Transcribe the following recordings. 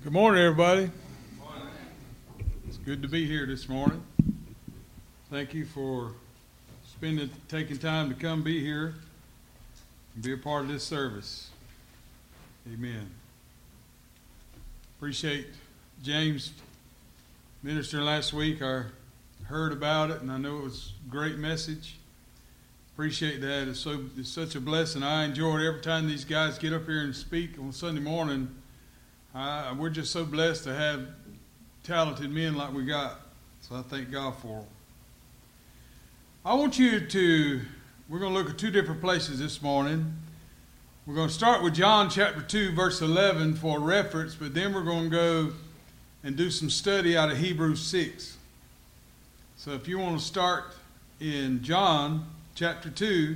Good morning, everybody. It's good to be here this morning. Thank you for taking time to come be here and be a part of this service. Amen. Appreciate James ministering last week. I heard about it, and I know it was a great message. Appreciate that. It's such a blessing. I enjoy it every time these guys get up here and speak on Sunday morning. We're just so blessed to have talented men like we got. So I thank God for them. We're going to look at two different places this morning. We're going to start with John chapter 2, verse 11 for reference, but then we're going to go and do some study out of Hebrews 6. So if you want to start in John chapter 2,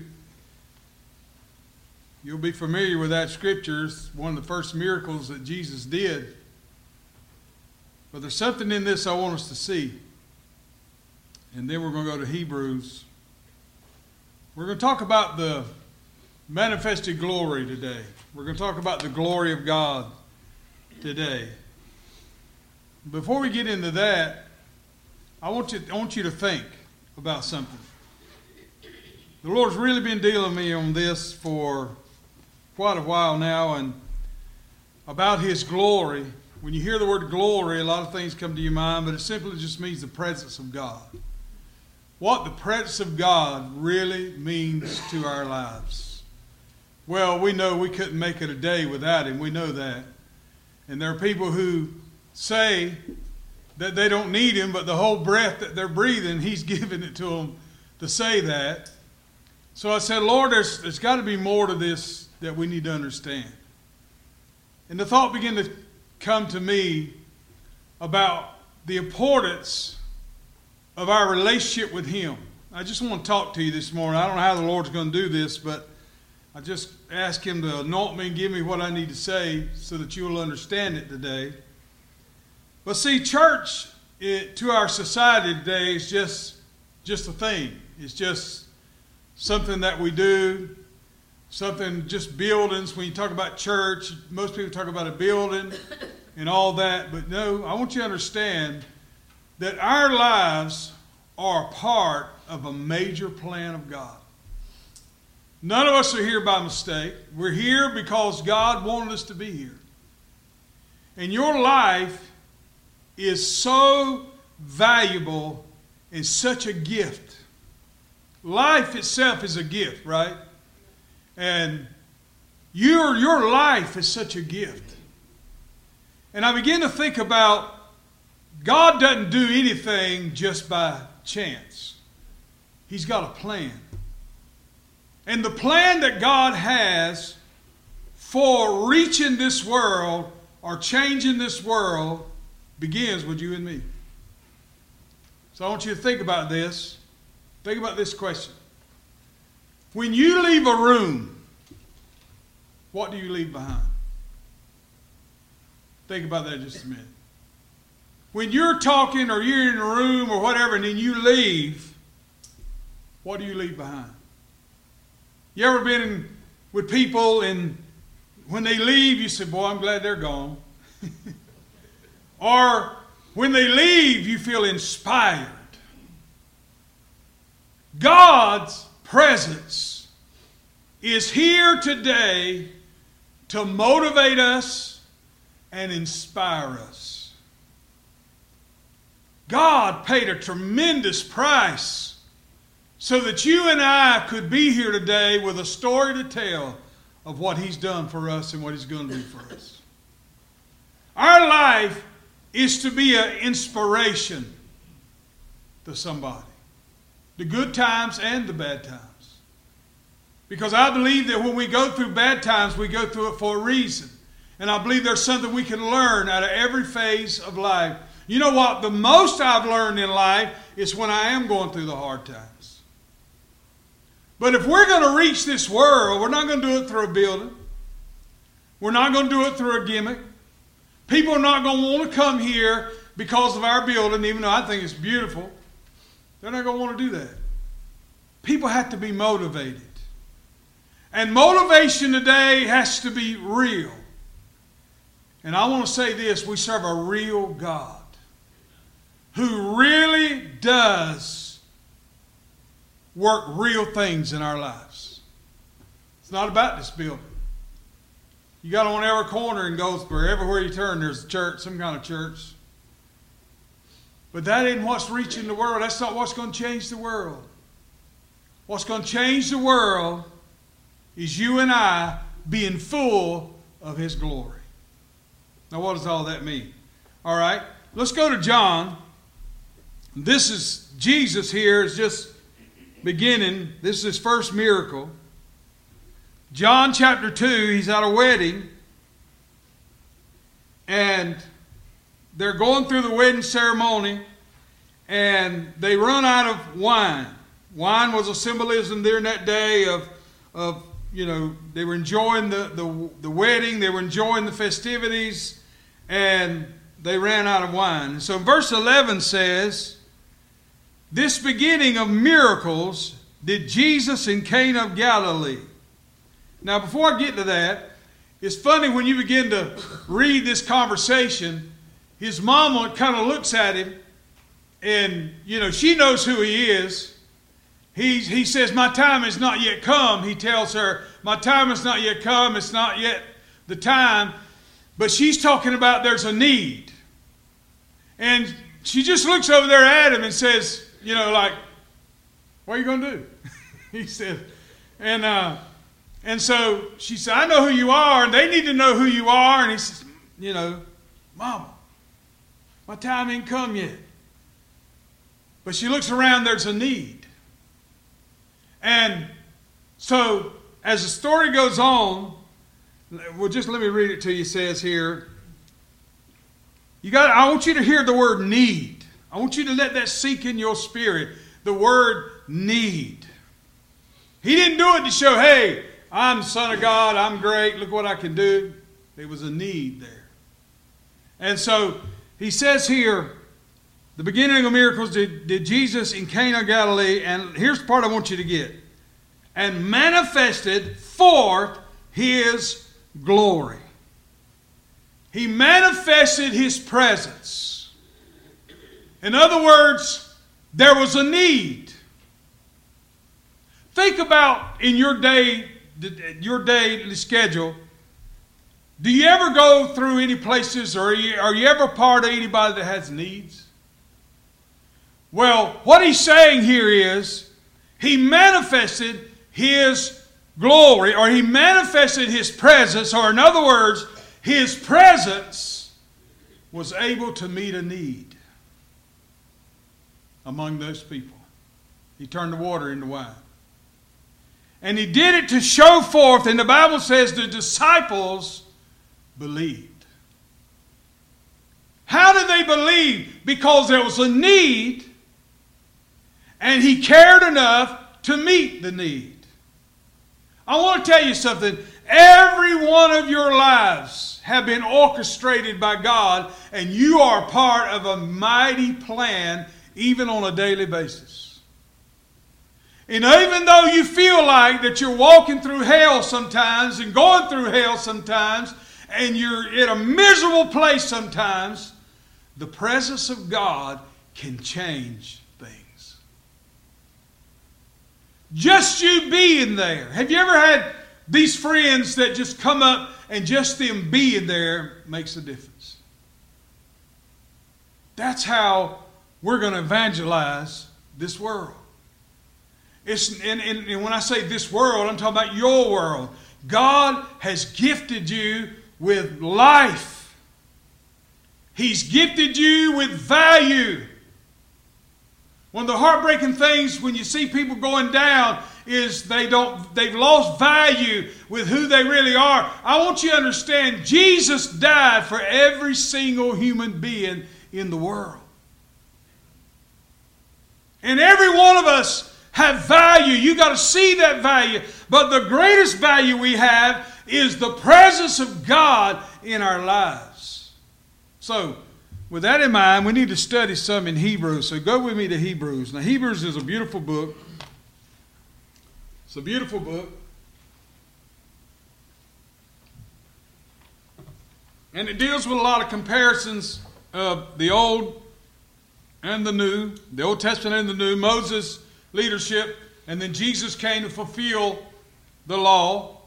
you'll be familiar with that scripture. It's one of the first miracles that Jesus did. But there's something in this I want us to see. And then we're going to go to Hebrews. We're going to talk about the manifested glory today. We're going to talk about the glory of God today. Before we get into that, I want you to think about something. The Lord's really been dealing with me on this for quite a while now, and about His glory. When you hear the word glory, a lot of things come to your mind, but it simply just means the presence of God. What the presence of God really means to our lives. Well, we know we couldn't make it a day without Him. We know that. And there are people who say that they don't need Him, but the whole breath that they're breathing, He's giving it to them to say that. So I said, Lord, there's got to be more to this that we need to understand. And the thought began to come to me about the importance of our relationship with Him. I just want to talk to you this morning. I don't know how the Lord's going to do this, but I just ask Him to anoint me and give me what I need to say so that you'll understand it today. But see, church to our society today is just a thing. It's just something that we do. Something, just buildings. When you talk about church, most people talk about a building and all that. But no, I want you to understand that our lives are a part of a major plan of God. None of us are here by mistake. We're here because God wanted us to be here. And your life is so valuable and such a gift. Life itself is a gift, right? And your life is such a gift. And I begin to think about God doesn't do anything just by chance. He's got a plan. And the plan that God has for reaching this world or changing this world begins with you and me. So I want you to think about this. Think about this question. When you leave a room, what do you leave behind? Think about that just a minute. When you're talking or you're in a room or whatever and then you leave, what do you leave behind? You ever been with people and when they leave you say, boy, I'm glad they're gone. Or when they leave you feel inspired. God's presence is here today to motivate us and inspire us. God paid a tremendous price so that you and I could be here today with a story to tell of what He's done for us and what He's going to do for us. Our life is to be an inspiration to somebody. The good times and the bad times. Because I believe that when we go through bad times, we go through it for a reason. And I believe there's something we can learn out of every phase of life. You know what? The most I've learned in life is when I am going through the hard times. But if we're going to reach this world, we're not going to do it through a building. We're not going to do it through a gimmick. People are not going to want to come here because of our building, even though I think it's beautiful. They're not going to want to do that. People have to be motivated. And motivation today has to be real. And I want to say this, we serve a real God who really does work real things in our lives. It's not about this building. You got on every corner in Goldsboro, everywhere you turn, there's a church, some kind of church. But that isn't what's reaching the world. That's not what's going to change the world. What's going to change the world is you and I being full of His glory. Now, what does all that mean? All right, let's go to John. This is Jesus here is just beginning. This is His first miracle. John chapter 2, He's at a wedding. And they're going through the wedding ceremony. And they run out of wine. Wine was a symbolism during that day of they were enjoying the wedding. They were enjoying the festivities. And they ran out of wine. And so verse 11 says, this beginning of miracles did Jesus in Cana of Galilee. Now, before I get to that, it's funny when you begin to read this conversation, his mama kind of looks at him, and, she knows who he is. He says, my time has not yet come. He tells her, my time has not yet come. It's not yet the time. But she's talking about there's a need. And she just looks over there at him and says, what are you going to do? He said, and so she said, I know who you are, and they need to know who you are. And he says, Mama, my time ain't come yet. But she looks around, there's a need. And so as the story goes on, well, just let me read it to you. It says here, I want you to hear the word need. I want you to let that sink in your spirit. The word need. He didn't do it to show, hey, I'm the Son of God, I'm great, look what I can do. There was a need there. And so he says here, the beginning of miracles did Jesus in Cana of Galilee, and here's the part I want you to get. And manifested forth His glory. He manifested His presence. In other words, there was a need. Think about in your daily schedule, do you ever go through any places, or are you ever part of anybody that has needs? Well, what he's saying here is, He manifested His glory, or He manifested His presence, or in other words, His presence was able to meet a need among those people. He turned the water into wine. And He did it to show forth, and the Bible says the disciples believed. How did they believe? Because there was a need, and He cared enough to meet the need. I want to tell you something. Every one of your lives have been orchestrated by God, and you are part of a mighty plan, even on a daily basis. And even though you feel like that you're walking through hell sometimes and going through hell sometimes, and you're in a miserable place sometimes, the presence of God can change things. Just you being there. Have you ever had these friends that just come up and just them being there makes a difference? That's how we're going to evangelize this world. And when I say this world, I'm talking about your world. God has gifted you with life. He's gifted you with value. One of the heartbreaking things when you see people going down is they've lost value with who they really are. I want you to understand, Jesus died for every single human being in the world. And every one of us have value. You got to see that value. But the greatest value we have is the presence of God in our lives. So, with that in mind, we need to study some in Hebrews. So go with me to Hebrews. Now, Hebrews is a beautiful book. It's a beautiful book. And it deals with a lot of comparisons of the Old and the New, the Old Testament and the New, Moses' leadership, and then Jesus came to fulfill the law.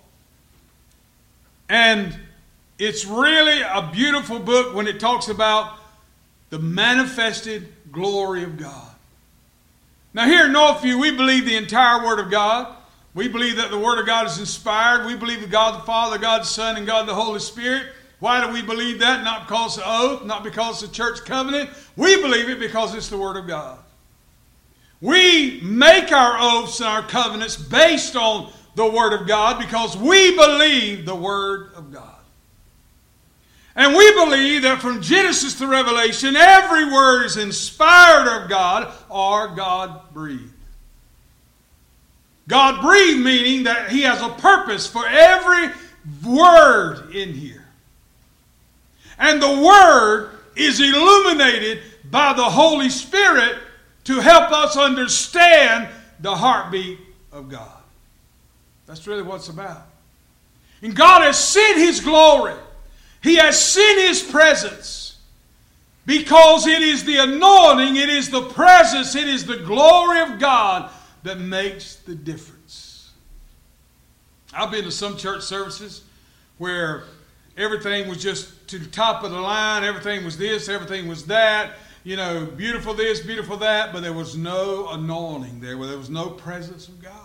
And it's really a beautiful book when it talks about the manifested glory of God. Now here in Northview, we believe the entire Word of God. We believe that the Word of God is inspired. We believe that God the Father, God the Son, and God the Holy Spirit. Why do we believe that? Not because of the oath, not because of the church covenant. We believe it because it's the Word of God. We make our oaths and our covenants based on the Word of God because we believe the Word of God. And we believe that from Genesis to Revelation, every word is inspired of God or God-breathed. God-breathed meaning that He has a purpose for every word in here. And the Word is illuminated by the Holy Spirit to help us understand the heartbeat of God. That's really what it's about. And God has sent His glory. He has sent His presence because it is the anointing, it is the presence, it is the glory of God that makes the difference. I've been to some church services where everything was just to the top of the line, everything was this, everything was that, you know, beautiful this, beautiful that, but there was no anointing there, where there was no presence of God.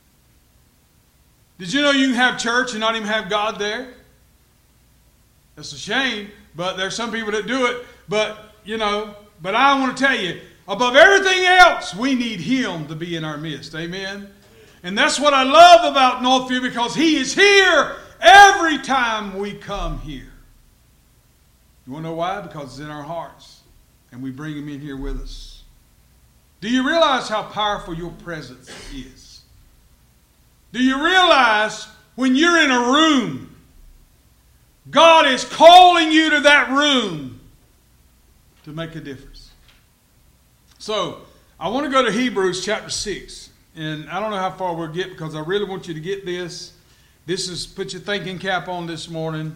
Did you know you can have church and not even have God there? That's a shame, but there's some people that do it. But I want to tell you, above everything else, we need Him to be in our midst. Amen? And that's what I love about Northview, because He is here every time we come here. You want to know why? Because it's in our hearts, and we bring Him in here with us. Do you realize how powerful your presence is? Do you realize when you're in a room, God is calling you to that room to make a difference? So, I want to go to Hebrews chapter 6. And I don't know how far we'll get, because I really want you to get this. This is, put your thinking cap on this morning.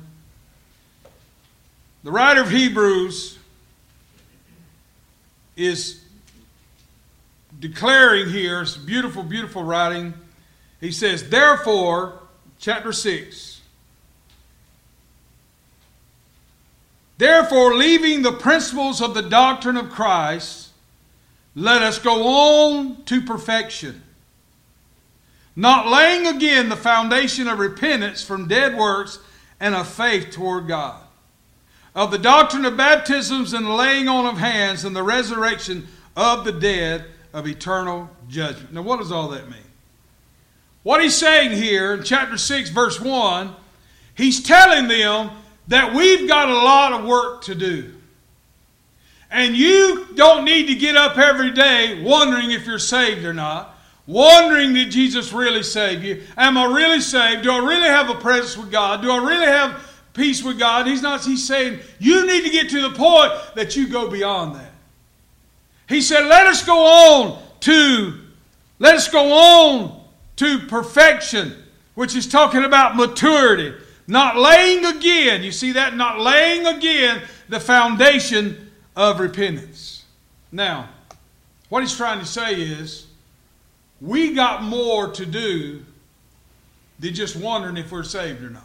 The writer of Hebrews is declaring here, it's beautiful, beautiful writing. He says, therefore, chapter 6, therefore, leaving the principles of the doctrine of Christ, let us go on to perfection, not laying again the foundation of repentance from dead works and of faith toward God, of the doctrine of baptisms and the laying on of hands and the resurrection of the dead, of eternal judgment. Now, what does all that mean? What he's saying here in chapter 6, verse 1, he's telling them that we've got a lot of work to do. And you don't need to get up every day wondering if you're saved or not, wondering, did Jesus really save you? Am I really saved? Do I really have a presence with God? Do I really have peace with God? He's saying you need to get to the point that you go beyond that. He said, let us go on to perfection, which is talking about maturity. Not laying again, you see that? Not laying again the foundation of repentance. Now, what he's trying to say is, we got more to do than just wondering if we're saved or not.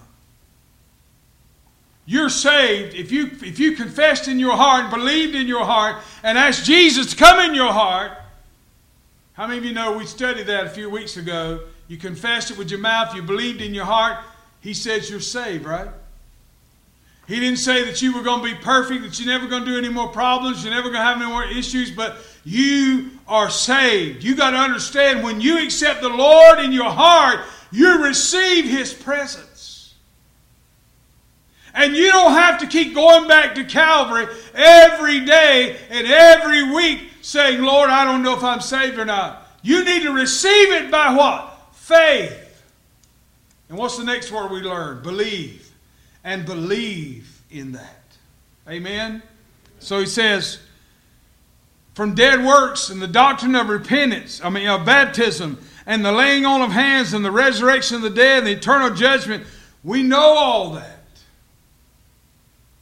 You're saved if you confessed in your heart and believed in your heart and asked Jesus to come in your heart. How many of you know we studied that a few weeks ago? You confessed it with your mouth, you believed in your heart. He says you're saved, right? He didn't say that you were going to be perfect, that you're never going to do any more problems, you're never going to have any more issues, but you are saved. You got to understand, when you accept the Lord in your heart, you receive His presence. And you don't have to keep going back to Calvary every day and every week saying, Lord, I don't know if I'm saved or not. You need to receive it by what? Faith. And what's the next word we learn? Believe. And believe in that. Amen? So he says, from dead works and the doctrine of repentance, of baptism, and the laying on of hands, and the resurrection of the dead, and the eternal judgment, we know all that.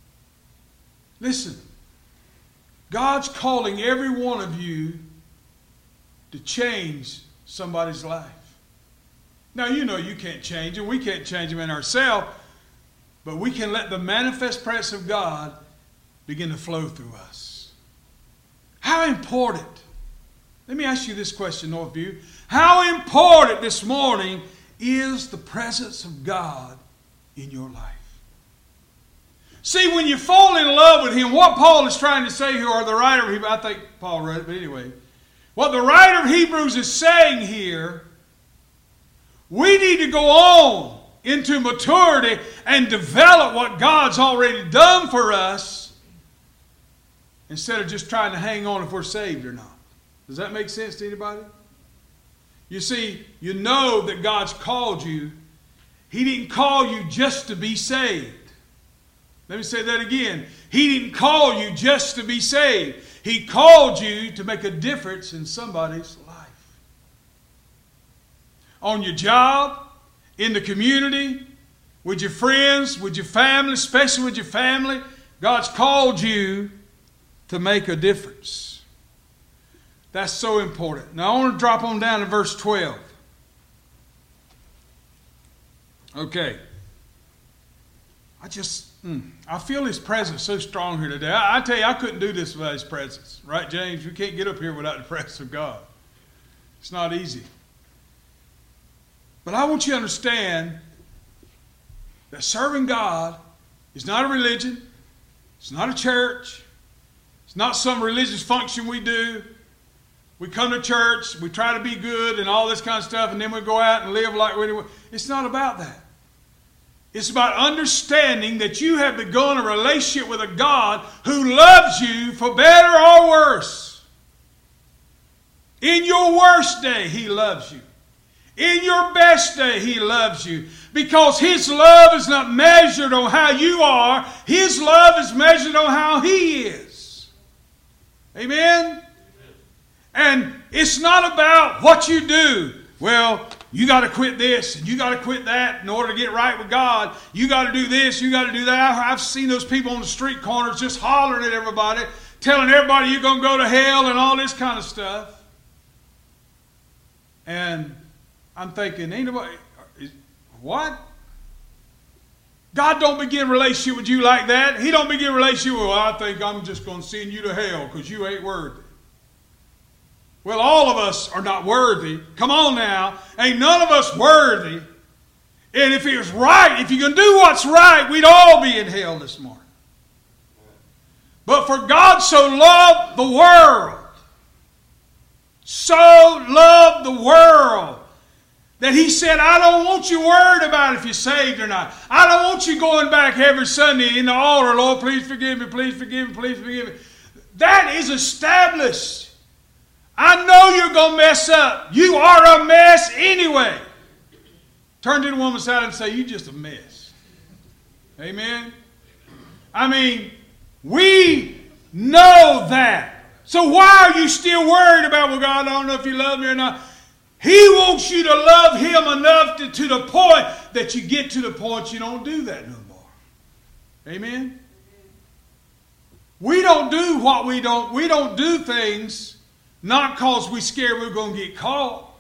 Listen, God's calling every one of you to change somebody's life. Now, you know you can't change them. We can't change them in ourselves. But we can let the manifest presence of God begin to flow through us. How important, let me ask you this question, Northview. How important this morning is the presence of God in your life? See, when you fall in love with Him, what Paul is trying to say here, or the writer of Hebrews, I think Paul wrote it, but anyway, what the writer of Hebrews is saying here, we need to go on into maturity and develop what God's already done for us instead of just trying to hang on if we're saved or not. Does that make sense to anybody? You see, you know that God's called you. He didn't call you just to be saved. Let me say that again. He didn't call you just to be saved. He called you to make a difference in somebody's life. On your job, in the community, with your friends, with your family, especially with your family, God's called you to make a difference. That's so important. Now I want to drop on down to verse 12. Okay. I feel His presence so strong here today. I tell you, I couldn't do this without His presence. Right, James? We can't get up here without the presence of God. It's not easy. But I want you to understand that serving God is not a religion. It's not a church. It's not some religious function we do. We come to church, we try to be good and all this kind of stuff, and then we go out and live like we do. It's not about that. It's about understanding that you have begun a relationship with a God who loves you for better or worse. In your worst day, He loves you. In your best day, He loves you. Because His love is not measured on how you are. His love is measured on how He is. Amen? And it's not about what you do. Well, you got to quit this and you got to quit that in order to get right with God. You got to do this, you got to do that. I've seen those people on the street corners just hollering at everybody, telling everybody you're going to go to hell and all this kind of stuff. And I'm thinking, ain't nobody, what? God don't begin a relationship with you like that. He don't begin a relationship with, well, I think I'm just going to send you to hell because you ain't worthy. Well, all of us are not worthy. Come on now. Ain't none of us worthy. And if it was right, if you can do what's right, we'd all be in hell this morning. But for God so loved the world, that He said, I don't want you worried about if you're saved or not. I don't want you going back every Sunday in the altar, Lord, please forgive me, please forgive me, please forgive me. That is established. I know you're going to mess up. You are a mess anyway. Turn to the woman's side and say, you're just a mess. Amen? I mean, we know that. So why are you still worried about, well, God, I don't know if you love me or not. He wants you to love Him enough to the point that you get to the point you don't do that no more. Amen? We don't do what we don't do things not because we're scared we're going to get caught.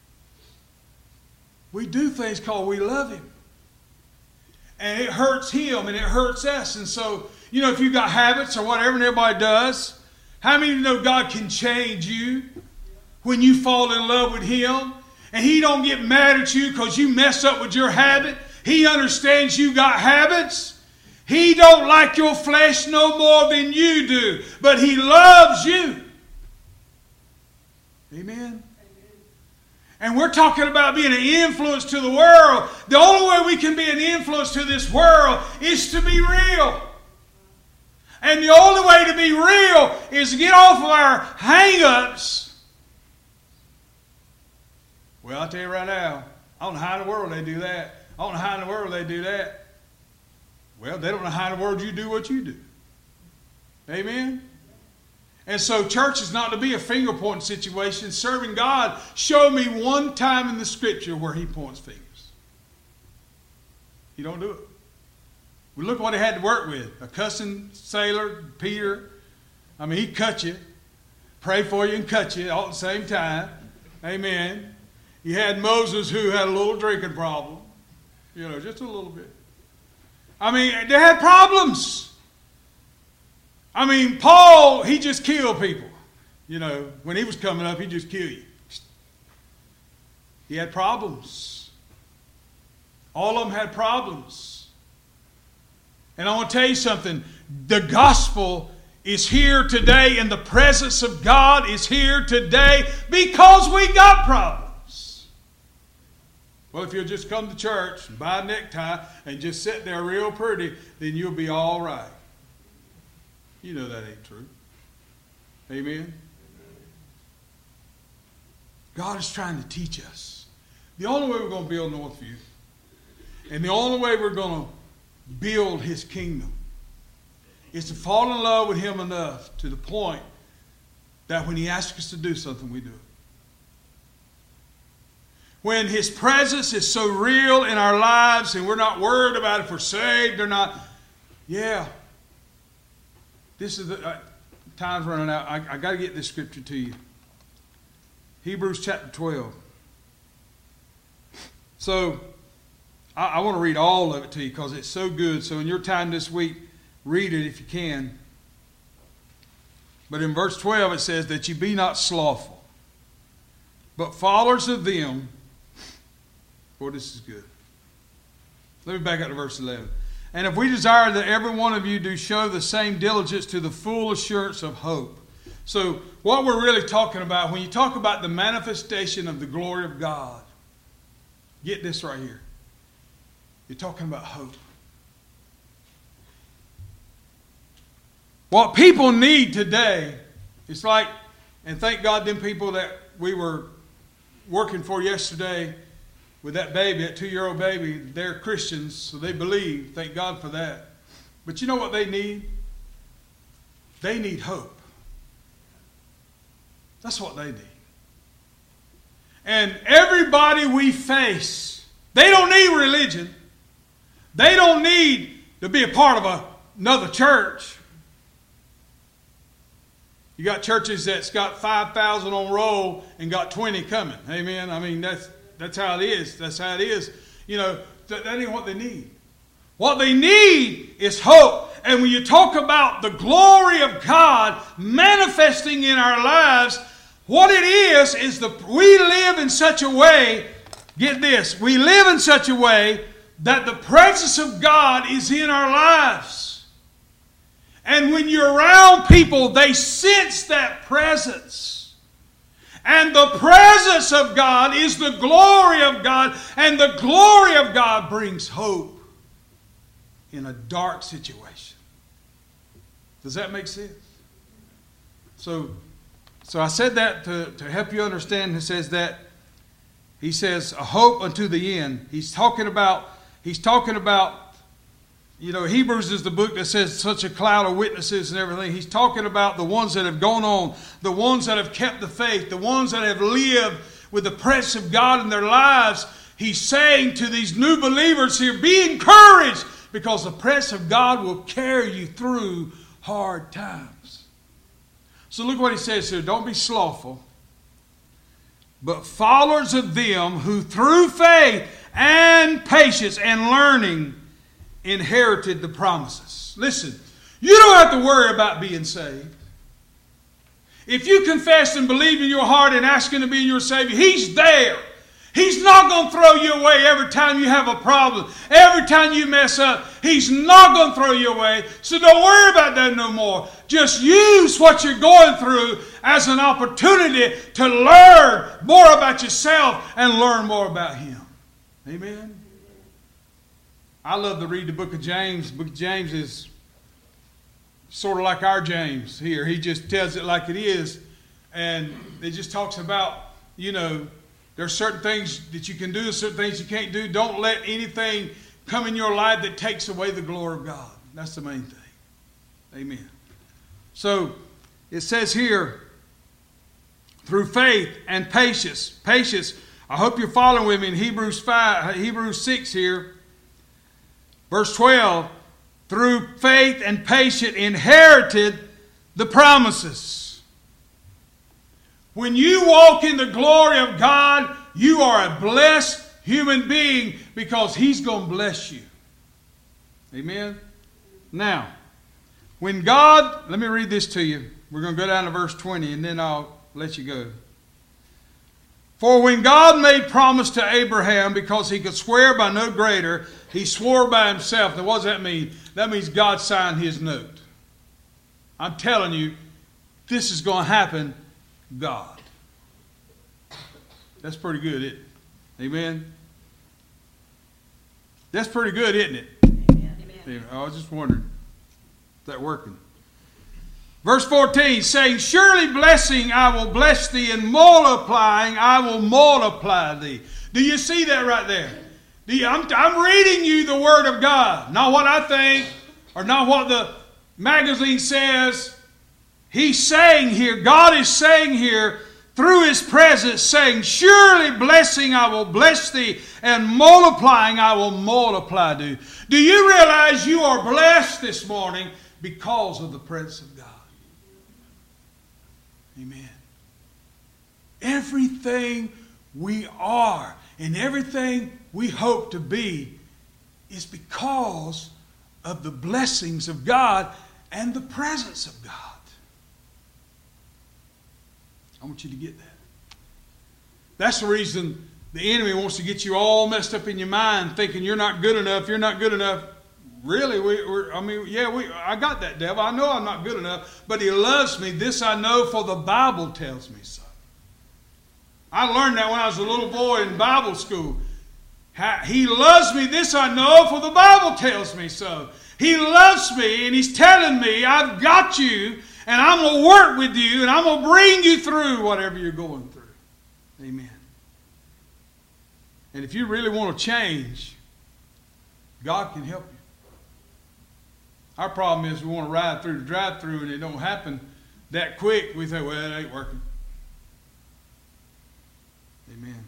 We do things because we love Him. And it hurts Him and it hurts us. And so, you know, if you got habits or whatever, and everybody does, how many of you know God can change you when you fall in love with Him? And He don't get mad at you because you mess up with your habit. He understands you got habits. He don't like your flesh no more than you do. But He loves you. Amen? And we're talking about being an influence to the world. The only way we can be an influence to this world is to be real. And the only way to be real is to get off of our hang-ups. Well, I'll tell you right now, I don't know how in the world they do that. I don't know how in the world they do that. Well, they don't know how in the world you do what you do. Amen? And so church is not to be a finger-pointing situation. Serving God, show me one time in the Scripture where He points fingers. He don't do it. Well, look what he had to work with. A cussing sailor, Peter. I mean, he'd cut you, pray for you and cut you all at the same time. Amen. You had Moses, who had a little drinking problem. Just a little bit. I mean, they had problems. I mean, Paul, he just killed people. When he was coming up, he'd just kill you. He had problems. All of them had problems. And I want to tell you something. The gospel is here today, and the presence of God is here today because we got problems. Well, if you'll just come to church and buy a necktie and just sit there real pretty, then you'll be all right. You know that ain't true. Amen? God is trying to teach us. The only way we're going to build Northview, and the only way we're going to build His kingdom, is to fall in love with Him enough to the point that when He asks us to do something, we do it. When His presence is so real in our lives and we're not worried about if we're saved or not. Yeah. This is the time's running out. I got to get this scripture to you. Hebrews chapter 12. So, I want to read all of it to you because it's so good. So in your time this week, read it if you can. But in verse 12 it says that you be not slothful, but followers of them. Boy, this is good. Let me back up to verse 11. And if we desire that every one of you do show the same diligence to the full assurance of hope. So what we're really talking about, when you talk about the manifestation of the glory of God, get this right here. You're talking about hope. What people need today, it's like, and thank God them people that we were working for yesterday with that baby, that 2-year-old baby, they're Christians, so they believe. Thank God for that. But you know what they need? They need hope. That's what they need. And everybody we face, they don't need religion. They don't need to be a part of another church. You got churches that's got 5,000 on roll and got 20 coming. Amen. I mean, that's how it is. That's how it is. That ain't what they need. What they need is hope. And when you talk about the glory of God manifesting in our lives, what it is we live in such a way, get this, we live in such a way that the presence of God is in our lives. And when you're around people, they sense that presence. And the presence of God is the glory of God. And the glory of God brings hope in a dark situation. Does that make sense? So I said that to help you understand. He says a hope unto the end. He's talking about, Hebrews is the book that says such a cloud of witnesses and everything. He's talking about the ones that have gone on, the ones that have kept the faith, the ones that have lived with the presence of God in their lives. He's saying to these new believers here, be encouraged because the presence of God will carry you through hard times. So look what he says here. Don't be slothful, but followers of them who through faith and patience and learning inherited the promises. Listen, you don't have to worry about being saved. If you confess and believe in your heart and ask Him to be your Savior, He's there. He's not going to throw you away every time you have a problem. Every time you mess up, He's not going to throw you away. So don't worry about that no more. Just use what you're going through as an opportunity to learn more about yourself and learn more about Him. Amen? I love to read the book of James. The book of James is sort of like our James here. He just tells it like it is. And it just talks about, there's certain things that you can do, certain things you can't do. Don't let anything come in your life that takes away the glory of God. That's the main thing. Amen. So it says here, through faith and patience. Patience. I hope you're following with me in Hebrews 6 here. Verse 12, through faith and patience, inherited the promises. When you walk in the glory of God, you are a blessed human being because He's going to bless you. Amen? Now, when God, let me read this to you. We're going to go down to verse 20 and then I'll let you go. For when God made promise to Abraham, because He could swear by no greater, He swore by Himself. Now what does that mean? That means God signed His note. I'm telling you, this is going to happen, God. That's pretty good, isn't it? Amen? That's pretty good, isn't it? Amen. I was just wondering, is that working? Verse 14, saying, surely blessing I will bless thee, and multiplying I will multiply thee. Do you see that right there? I'm reading you the Word of God. Not what I think, or not what the magazine says. He's saying here, God is saying here, through His presence, saying, surely blessing I will bless thee, and multiplying I will multiply thee. Do you realize you are blessed this morning because of the presence of God? Amen. Everything we are and everything we hope to be is because of the blessings of God and the presence of God. I want you to get that. That's the reason the enemy wants to get you all messed up in your mind, thinking you're not good enough, you're not good enough. Really, I got that, devil. I know I'm not good enough, but he loves me. This I know, for the Bible tells me so. I learned that when I was a little boy in Bible school. He loves me. This I know, for the Bible tells me so. He loves me, and He's telling me, I've got you, and I'm going to work with you, and I'm going to bring you through whatever you're going through. Amen. And if you really want to change, God can help you. Our problem is we want to ride through the drive-through and it don't happen that quick. We say, well, it ain't working. Amen.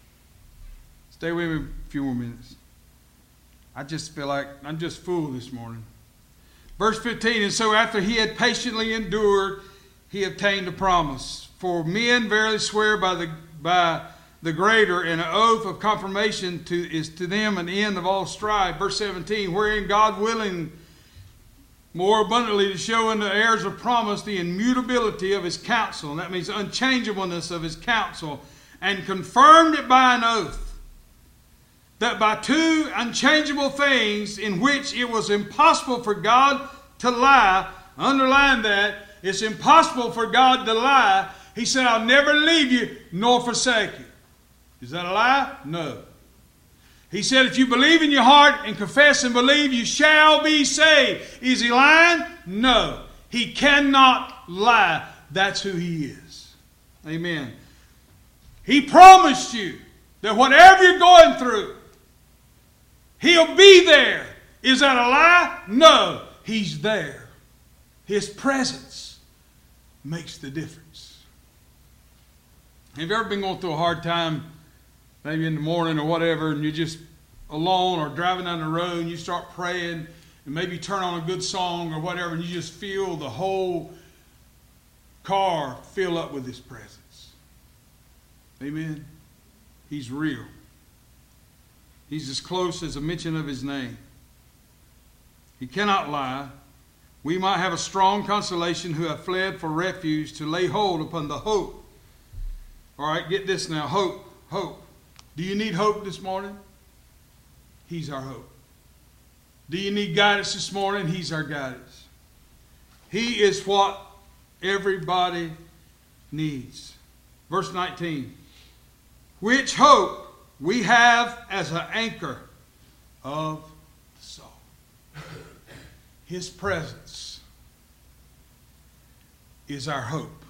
Stay with me a few more minutes. I just feel like I'm just full this morning. Verse 15, and so after he had patiently endured, he obtained a promise. For men verily swear by the greater, and an oath of confirmation is to them an end of all strife. Verse 17, wherein God willing more abundantly to show unto the heirs of promise the immutability of His counsel. And that means unchangeableness of His counsel. And confirmed it by an oath, that by two unchangeable things in which it was impossible for God to lie, underline that, it's impossible for God to lie. He said, I'll never leave you nor forsake you. Is that a lie? No. He said, if you believe in your heart and confess and believe, you shall be saved. Is He lying? No. He cannot lie. That's who He is. Amen. He promised you that whatever you're going through, He'll be there. Is that a lie? No. He's there. His presence makes the difference. Have you ever been going through a hard time, maybe in the morning or whatever, and you're just alone or driving down the road and you start praying and maybe turn on a good song or whatever, and you just feel the whole car fill up with His presence? Amen. He's real. He's as close as a mention of His name. He cannot lie. We might have a strong consolation who have fled for refuge to lay hold upon the hope. All right, get this now. Hope. Hope. Do you need hope this morning? He's our hope. Do you need guidance this morning? He's our guidance. He is what everybody needs. Verse 19. Which hope we have as an anchor of the soul. His presence is our hope.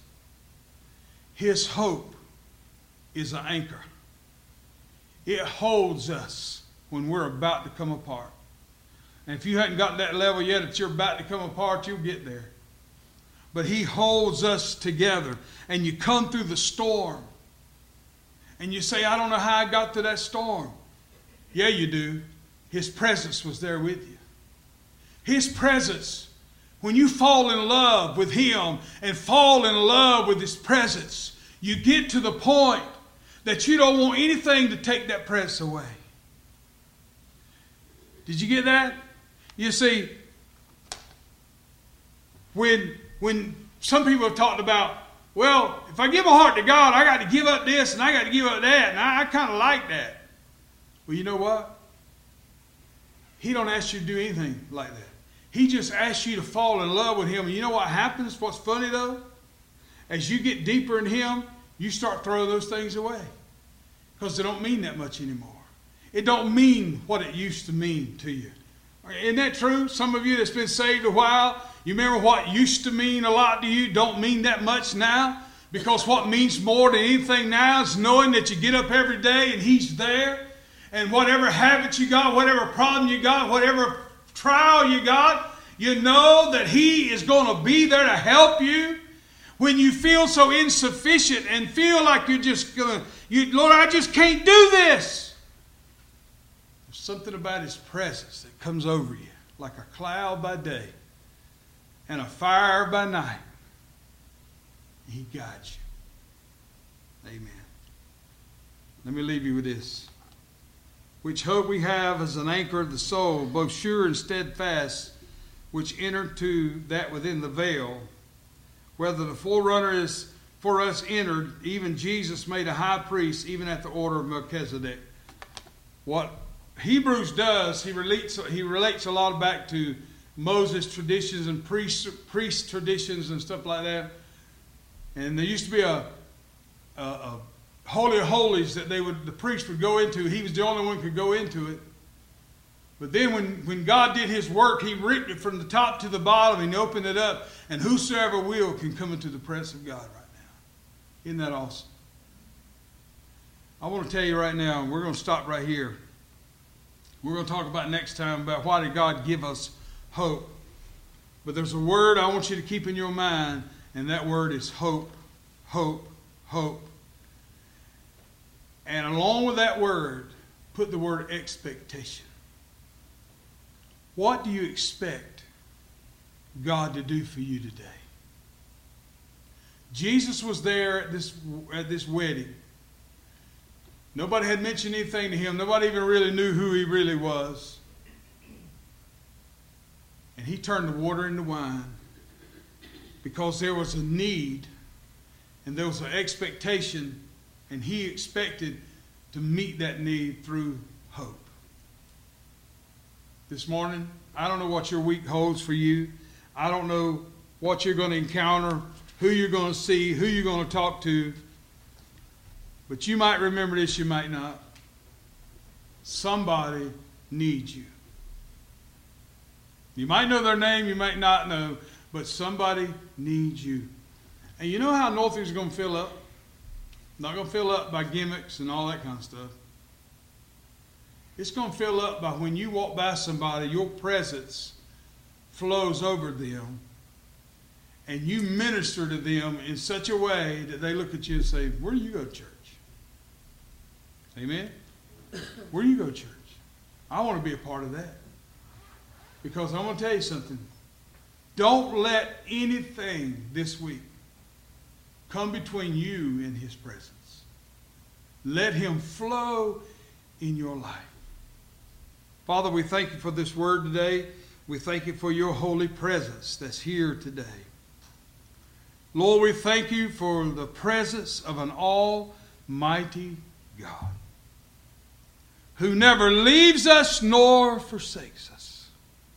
His hope is an anchor. It holds us when we're about to come apart. And if you hadn't got that level yet that you're about to come apart, you'll get there. But He holds us together. And you come through the storm. And you say, I don't know how I got through that storm. Yeah, you do. His presence was there with you. His presence, when you fall in love with Him and fall in love with His presence, you get to the point that you don't want anything to take that presence away. Did you get that? You see, when some people have talked about, well, if I give my heart to God, I got to give up this and I got to give up that, and I kind of like that. Well, you know what? He don't ask you to do anything like that. He just asks you to fall in love with Him. And you know what happens? What's funny though? As you get deeper in Him, you start throwing those things away. Because they don't mean that much anymore. It don't mean what it used to mean to you. Isn't that true? Some of you that's been saved a while, you remember what used to mean a lot to you don't mean that much now? Because what means more than anything now is knowing that you get up every day and He's there. And whatever habit you got, whatever problem you got, whatever trial you got, you know that He is going to be there to help you. When you feel so insufficient and feel like you're just going to, Lord, I just can't do this. There's something about His presence that comes over you like a cloud by day and a fire by night. He guides you. Amen. Let me leave you with this. Which hope we have as an anchor of the soul, both sure and steadfast, which enter to that within the veil, whether the forerunner is for us entered, even Jesus made a high priest, even at the order of Melchizedek. What Hebrews does, he relates a lot back to Moses traditions and priest traditions and stuff like that. And there used to be a Holy of Holies that the priest would go into. He was the only one who could go into it. But then when God did His work, He ripped it from the top to the bottom and He opened it up. And whosoever will can come into the presence of God right now. Isn't that awesome? I want to tell you right now, we're going to stop right here. We're going to talk about next time about why did God give us hope. But there's a word I want you to keep in your mind, and that word is hope, hope, hope. And along with that word, put the word expectation. What do you expect God to do for you today? Jesus was there at this wedding. Nobody had mentioned anything to Him. Nobody even really knew who He really was. And He turned the water into wine because there was a need and there was an expectation, and He expected to meet that need through hope. This morning, I don't know what your week holds for you. I don't know what you're going to encounter, who you're going to see, who you're going to talk to. But you might remember this, you might not. Somebody needs you. You might know their name, you might not know, but somebody needs you. And you know how Northie's going to fill up? Not going to fill up by gimmicks and all that kind of stuff. It's going to fill up by when you walk by somebody, your presence flows over them, and you minister to them in such a way that they look at you and say, where do you go to church? Amen? Where do you go to church? I want to be a part of that. Because I'm going to tell you something. Don't let anything this week come between you and His presence. Let Him flow in your life. Father, we thank You for this word today. We thank You for Your holy presence that's here today. Lord, we thank You for the presence of an almighty God who never leaves us nor forsakes us.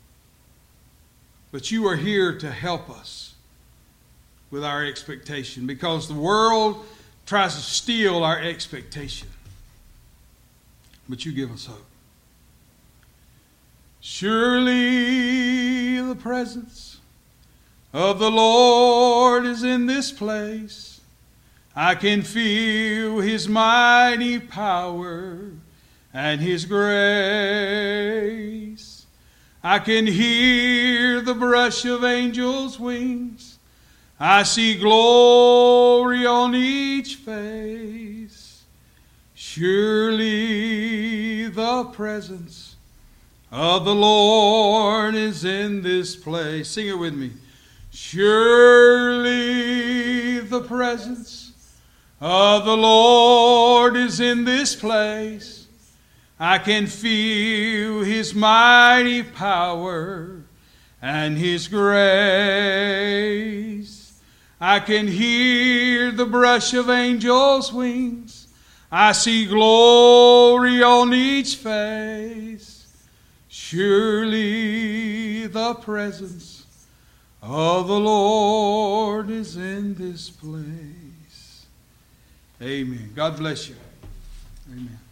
But You are here to help us with our expectation, because the world tries to steal our expectation. But You give us hope. Surely the presence of the Lord is in this place. I can feel His mighty power and His grace. I can hear the brush of angels' wings. I see glory on each face. Surely the presence of the Lord is in this place. Sing it with me. Surely the presence of the Lord is in this place. I can feel His mighty power and His grace. I can hear the brush of angels' wings. I see glory on each face. Surely the presence of the Lord is in this place. Amen. God bless you. Amen.